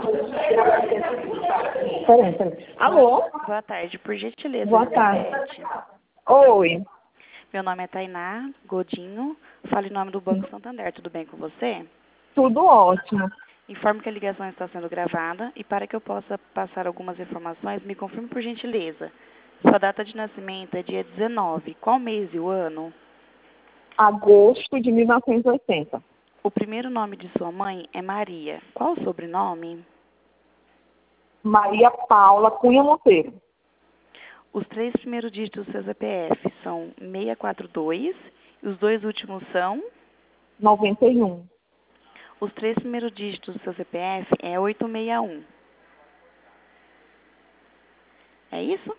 Peraí. Alô? Boa tarde, por gentileza. Boa tarde. Elizabeth. Oi. Meu nome é Tainá Godinho, falo em nome do Banco Santander, tudo bem com você? Tudo ótimo. Informo que a ligação está sendo gravada e para que eu possa passar algumas informações, me confirme por gentileza. Sua data de nascimento é dia 19, qual mês e o ano? Agosto de 1980. O primeiro nome de sua mãe é Maria, qual o sobrenome? Maria Paula Cunha Monteiro. Os 3 primeiros dígitos do seu CPF são 642 e os 2 últimos são? 91. Os 3 primeiros dígitos do seu CPF é 861. É isso?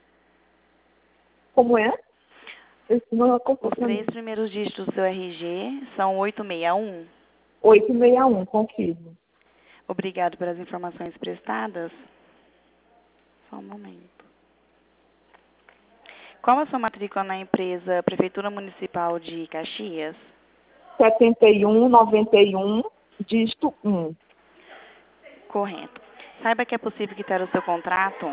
Como é? Esse não é Os 3 primeiros dígitos do seu RG são 861. 861, confirmo. Obrigado pelas informações prestadas. Só um momento. Qual a sua matrícula na empresa Prefeitura Municipal de Caxias? 7191, dígito 1. Correto. Saiba que é possível quitar o seu contrato.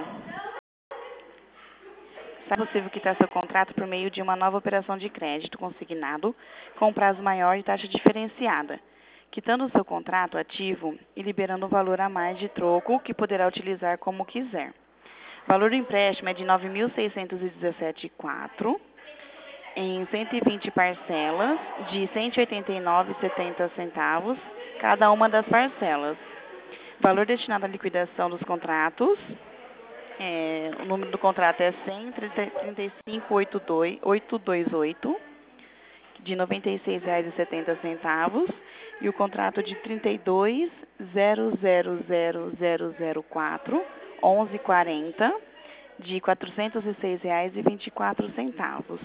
É possível quitar seu contrato por meio de uma nova operação de crédito consignado com prazo maior e taxa diferenciada, quitando o seu contrato ativo e liberando um valor a mais de troco que poderá utilizar como quiser. O valor do empréstimo é de R$ 9.617,04 em 120 parcelas de R$ 189,70 cada uma das parcelas. Valor destinado à liquidação dos contratos. O número do contrato é 100.35828, de R$ 96,70, e o contrato de 32.000.004, 11,40, de R$ 406,24.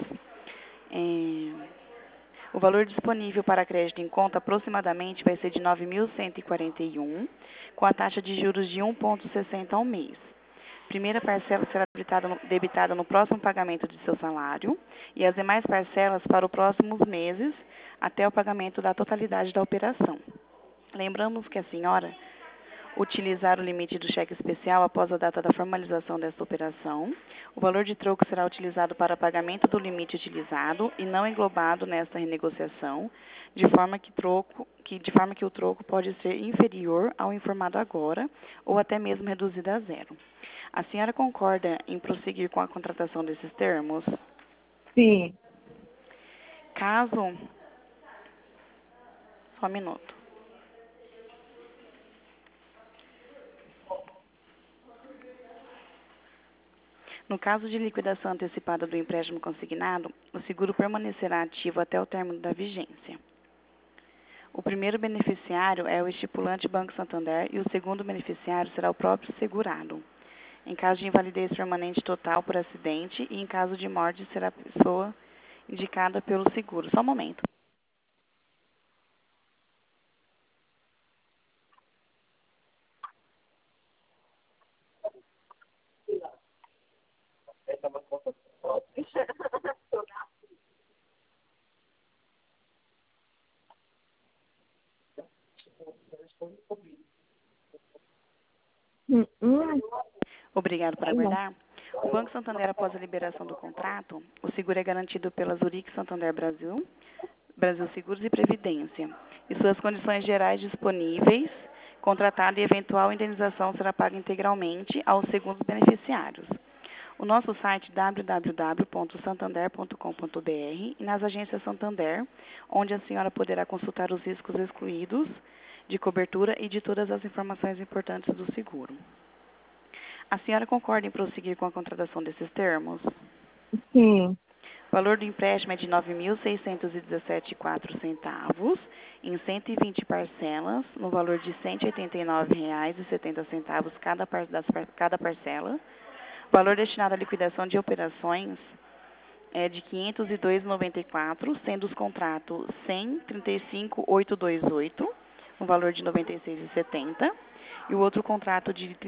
O valor disponível para crédito em conta aproximadamente vai ser de 9.141, com a taxa de juros de 1,60 ao mês. Primeira parcela será debitada no próximo pagamento de seu salário e as demais parcelas para os próximos meses até o pagamento da totalidade da operação. Lembramos que a senhora utilizar o limite do cheque especial após a data da formalização desta operação. O valor de troco será utilizado para pagamento do limite utilizado e não englobado nesta renegociação, de forma que o troco pode ser inferior ao informado agora ou até mesmo reduzido a zero. A senhora concorda em prosseguir com a contratação desses termos? Sim. Caso... Só um minuto. No caso de liquidação antecipada do empréstimo consignado, o seguro permanecerá ativo até o término da vigência. O primeiro beneficiário é o estipulante Banco Santander e o segundo beneficiário será o próprio segurado. Em caso de invalidez permanente total por acidente e em caso de morte será a pessoa indicada pelo seguro. Só um momento. Obrigado por aguardar. O Banco Santander, após a liberação do contrato, o seguro é garantido pela Zurich Santander Brasil, Brasil Seguros e Previdência, e suas condições gerais disponíveis, contratada e eventual indenização será paga integralmente aos segundos beneficiários. O nosso site www.santander.com.br e nas agências Santander, onde a senhora poderá consultar os riscos excluídos de cobertura e de todas as informações importantes do seguro. A senhora concorda em prosseguir com a contratação desses termos? Sim. O valor do empréstimo é de R$ 9.617,04 em 120 parcelas, no valor de R$ 189,70 cada parcela. O valor destinado à liquidação de operações é de R$ 502,94, sendo os contratos 100.35828, no valor de R$ 96,70, e o outro contrato de R$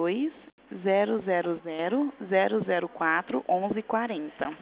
32.000.004, 11,40.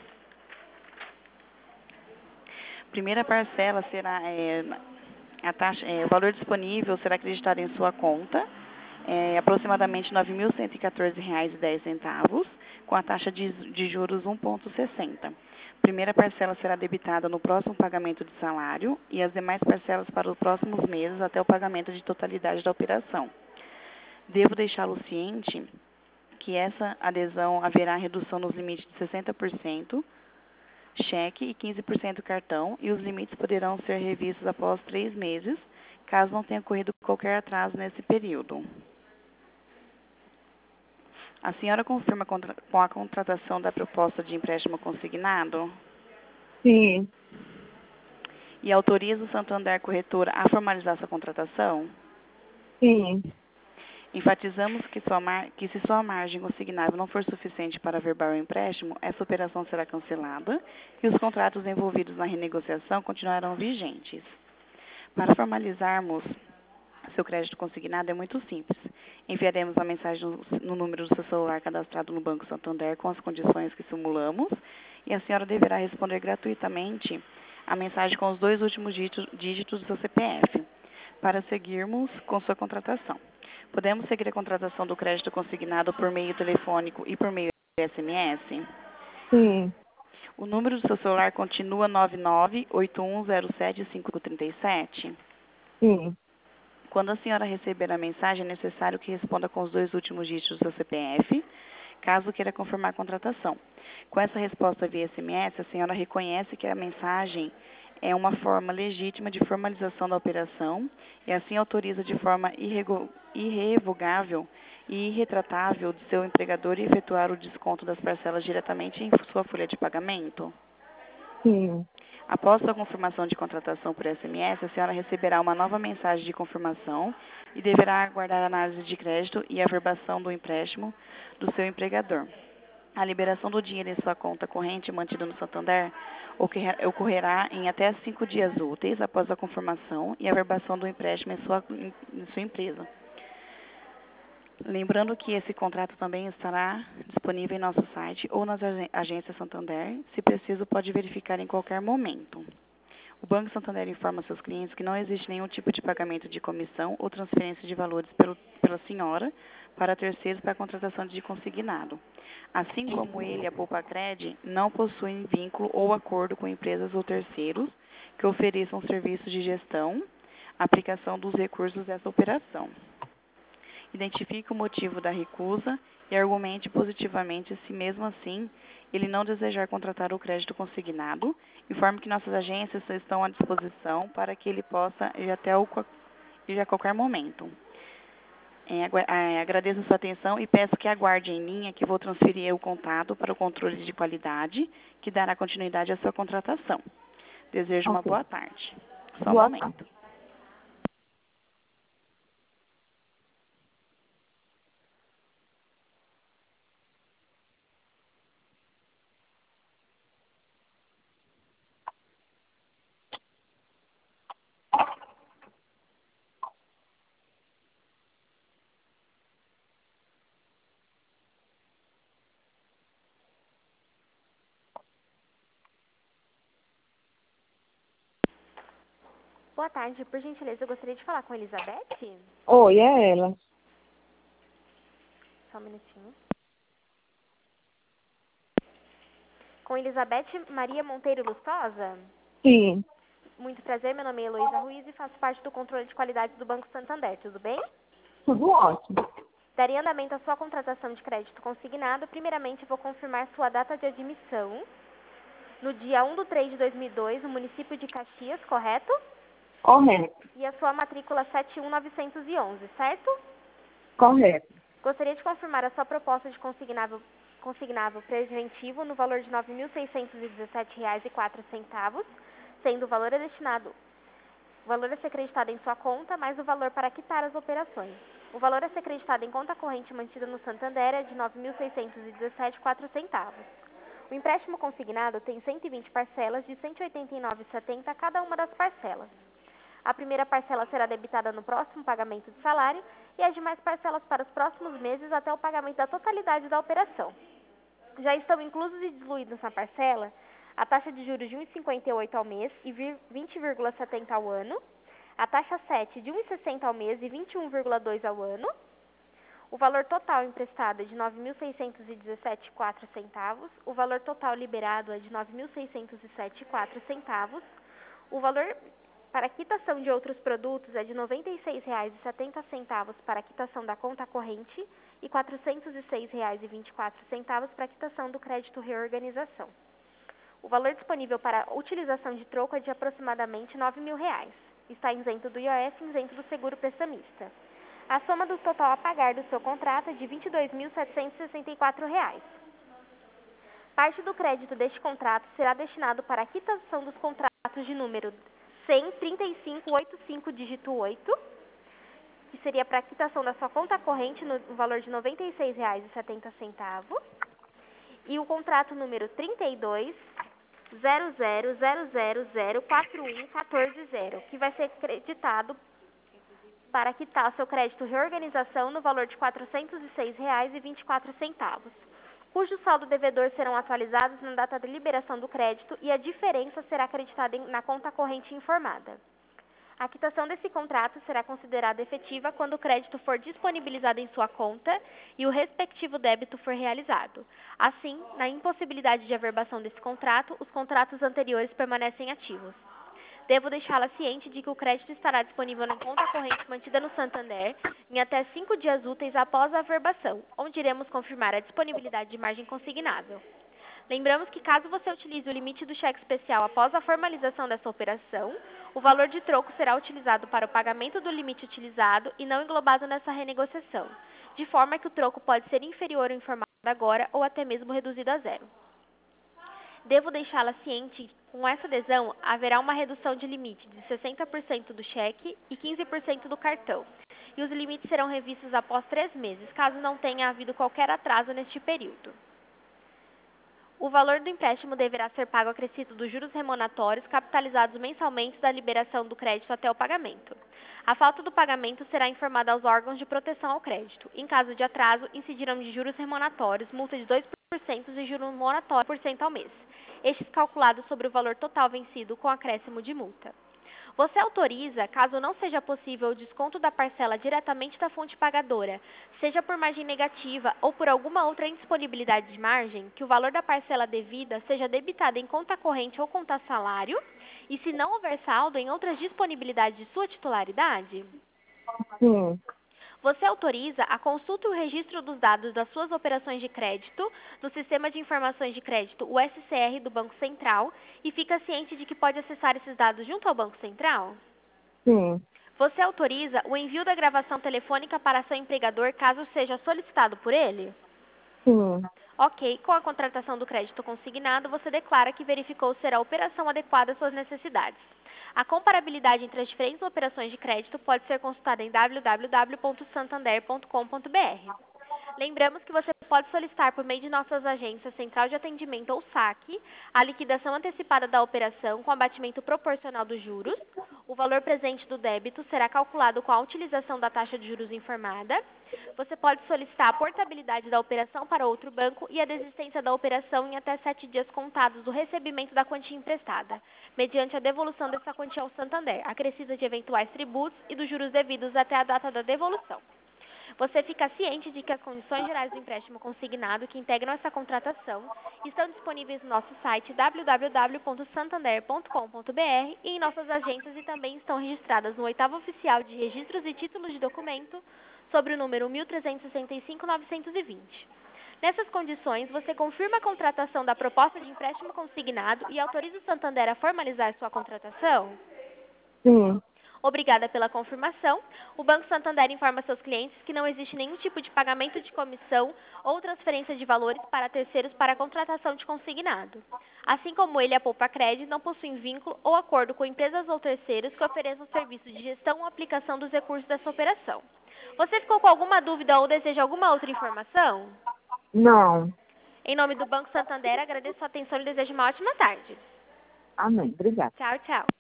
Primeira parcela será o valor disponível será acreditado em sua conta aproximadamente R$ 9.114,10, com a taxa de juros 1,60. Primeira parcela será debitada no próximo pagamento de salário e as demais parcelas para os próximos meses até o pagamento de totalidade da operação. Devo deixá-lo ciente que essa adesão haverá redução nos limites de 60%, cheque e 15% cartão, e os limites poderão ser revistos após 3 meses, caso não tenha ocorrido qualquer atraso nesse período. A senhora confirma com a contratação da proposta de empréstimo consignado? Sim. E autoriza o Santander Corretora a formalizar sua contratação? Sim. Enfatizamos que se sua margem consignável não for suficiente para averbar o empréstimo, essa operação será cancelada e os contratos envolvidos na renegociação continuarão vigentes. Para formalizarmos seu crédito consignado é muito simples. Enviaremos a mensagem no número do seu celular cadastrado no Banco Santander com as condições que simulamos e a senhora deverá responder gratuitamente a mensagem com os 2 últimos dígitos do seu CPF para seguirmos com sua contratação. Podemos seguir a contratação do crédito consignado por meio telefônico e por meio de SMS? Sim. O número do seu celular continua 9981075537? Sim. Quando a senhora receber a mensagem, é necessário que responda com os 2 últimos dígitos do seu CPF, caso queira confirmar a contratação. Com essa resposta via SMS, a senhora reconhece que a mensagem é uma forma legítima de formalização da operação e assim autoriza de forma irrevogável e irretratável de seu empregador efetuar o desconto das parcelas diretamente em sua folha de pagamento? Sim. Após sua confirmação de contratação por SMS, a senhora receberá uma nova mensagem de confirmação e deverá aguardar a análise de crédito e a averbação do empréstimo do seu empregador. A liberação do dinheiro em sua conta corrente mantida no Santander ocorrerá em até 5 dias úteis após a confirmação e a averbação do empréstimo em sua empresa. Lembrando que esse contrato também estará disponível em nosso site ou nas agências Santander. Se preciso, pode verificar em qualquer momento. O Banco Santander informa seus clientes que não existe nenhum tipo de pagamento de comissão ou transferência de valores pela senhora para terceiros para a contratação de consignado. Assim como ele, a Poupa-Cred, não possuem vínculo ou acordo com empresas ou terceiros que ofereçam serviços de gestão, aplicação dos recursos dessa operação. Identifique o motivo da recusa e argumente positivamente se, mesmo assim, ele não desejar contratar o crédito consignado. Informe que nossas agências estão à disposição para que ele possa ir a qualquer momento. Agradeço a sua atenção e peço que aguarde em linha que vou transferir o contato para o controle de qualidade, que dará continuidade à sua contratação. Desejo uma boa tarde. Só um momento. Boa tarde, por gentileza, eu gostaria de falar com a Elizabeth. Oi, é ela. Só um minutinho. Com Elizabeth Maria Monteiro Lustosa? Sim. Muito prazer, meu nome é Heloísa Ruiz e faço parte do controle de qualidade do Banco Santander, tudo bem? Tudo ótimo. Daria andamento à sua contratação de crédito consignado. Primeiramente, vou confirmar sua data de admissão no dia 1/3/2002, no município de Caxias, correto? Correto. E a sua matrícula 71911, certo? Correto. Gostaria de confirmar a sua proposta de consignável preventivo no valor de R$ 9.617,04, sendo o valor destinado, o valor a ser acreditado em sua conta, mais o valor para quitar as operações. O valor a ser acreditado em conta corrente mantida no Santander é de R$ 9.617,04. O empréstimo consignado tem 120 parcelas de R$ 189,70 cada uma das parcelas. A primeira parcela será debitada no próximo pagamento de salário e as demais parcelas para os próximos meses até o pagamento da totalidade da operação. Já estão inclusos e diluídos na parcela a taxa de juros de 1,58 ao mês e 20,70 ao ano, a taxa 7 de 1,60 ao mês e 21,2 ao ano, O valor total emprestado é de R$ 9.617,04. O valor total liberado é de R$ 9.607,04. O valor para quitação de outros produtos é de R$ 96,70 para a quitação da conta corrente e R$ 406,24 para a quitação do crédito reorganização. O valor disponível para utilização de troco é de aproximadamente R$ 9.000. Está isento do IOF e isento do seguro prestamista. A soma do total a pagar do seu contrato é de R$ 22.764. Parte do crédito deste contrato será destinado para a quitação dos contratos de número 1003585 dígito 8, que seria para a quitação da sua conta corrente no valor de R$ 96,70, e o contrato número 32.0000041140, que vai ser creditado para quitar seu crédito reorganização no valor de R$ 406,24, cujo saldo devedor serão atualizados na data da liberação do crédito e a diferença será acreditada na conta corrente informada. A quitação desse contrato será considerada efetiva quando o crédito for disponibilizado em sua conta e o respectivo débito for realizado. Assim, na impossibilidade de averbação desse contrato, os contratos anteriores permanecem ativos. Devo deixá-la ciente de que o crédito estará disponível na conta corrente mantida no Santander em até 5 dias úteis após a averbação, onde iremos confirmar a disponibilidade de margem consignável. Lembramos que caso você utilize o limite do cheque especial após a formalização dessa operação, o valor de troco será utilizado para o pagamento do limite utilizado e não englobado nessa renegociação, de forma que o troco pode ser inferior ao informado agora ou até mesmo reduzido a zero. Devo deixá-la ciente que, com essa adesão, haverá uma redução de limite de 60% do cheque e 15% do cartão, e os limites serão revistos após 3 meses, caso não tenha havido qualquer atraso neste período. O valor do empréstimo deverá ser pago acrescido dos juros remuneratórios capitalizados mensalmente da liberação do crédito até o pagamento. A falta do pagamento será informada aos órgãos de proteção ao crédito. Em caso de atraso, incidirão de juros remuneratórios, multa de 2% e juros moratórios por cento ao mês, estes calculados sobre o valor total vencido com acréscimo de multa. Você autoriza, caso não seja possível o desconto da parcela diretamente da fonte pagadora, seja por margem negativa ou por alguma outra indisponibilidade de margem, que o valor da parcela devida seja debitado em conta corrente ou conta salário, e se não houver saldo em outras disponibilidades de sua titularidade? Sim. Você autoriza a consulta e o registro dos dados das suas operações de crédito no Sistema de Informações de Crédito, o SCR, do Banco Central, e fica ciente de que pode acessar esses dados junto ao Banco Central? Sim. Você autoriza o envio da gravação telefônica para seu empregador caso seja solicitado por ele? Sim. Ok, com a contratação do crédito consignado, você declara que verificou ser a operação adequada às suas necessidades. A comparabilidade entre as diferentes operações de crédito pode ser consultada em www.santander.com.br. Lembramos que você pode solicitar por meio de nossas agências Central de Atendimento ou SAC a liquidação antecipada da operação com abatimento proporcional dos juros. O valor presente do débito será calculado com a utilização da taxa de juros informada. Você pode solicitar a portabilidade da operação para outro banco e a desistência da operação em até 7 dias contados do recebimento da quantia emprestada, mediante a devolução dessa quantia ao Santander, acrescida de eventuais tributos e dos juros devidos até a data da devolução. Você fica ciente de que as condições gerais do empréstimo consignado que integram essa contratação estão disponíveis no nosso site www.santander.com.br e em nossas agências e também estão registradas no 8º Oficial de Registros e Títulos de Documento sobre o número 1365-920. Nessas condições, você confirma a contratação da proposta de empréstimo consignado e autoriza o Santander a formalizar sua contratação? Sim. Obrigada pela confirmação. O Banco Santander informa seus clientes que não existe nenhum tipo de pagamento de comissão ou transferência de valores para terceiros para a contratação de consignado. Assim como ele, a Poupa Crédito não possui vínculo ou acordo com empresas ou terceiros que ofereçam serviço de gestão ou aplicação dos recursos dessa operação. Você ficou com alguma dúvida ou deseja alguma outra informação? Não. Em nome do Banco Santander, agradeço a atenção e desejo uma ótima tarde. Amém. Obrigada. Tchau, tchau.